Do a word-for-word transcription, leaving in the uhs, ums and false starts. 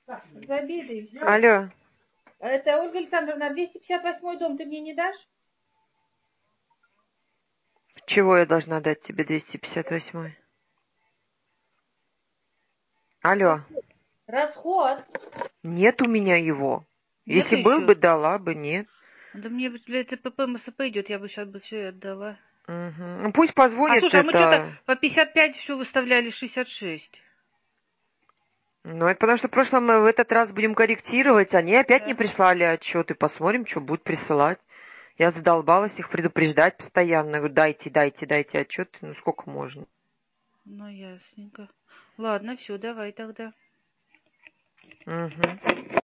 Забей, да и все. Алло. Это Ольга Александровна, двести пятьдесят восьмой дом ты мне не дашь? Чего я должна дать тебе двести пятьдесят восьмой? Алло. Расход. Нет у меня его. Нету Если был еще? бы, дала бы, нет. Да мне бы для ТПП МСП идет, я бы сейчас бы все и отдала. Угу. Ну, пусть А позвонит слушай, а мы что-то это... по пятьдесят пять все выставляли шестьдесят шесть. Ну, это потому что в прошлом мы в этот раз будем корректировать. Они опять не Да. прислали отчеты. Посмотрим, что будут присылать. Я задолбалась их предупреждать постоянно. Говорю, дайте, дайте, дайте отчеты. Ну, сколько можно. Ну, ясненько. Ладно, все, давай тогда. Угу.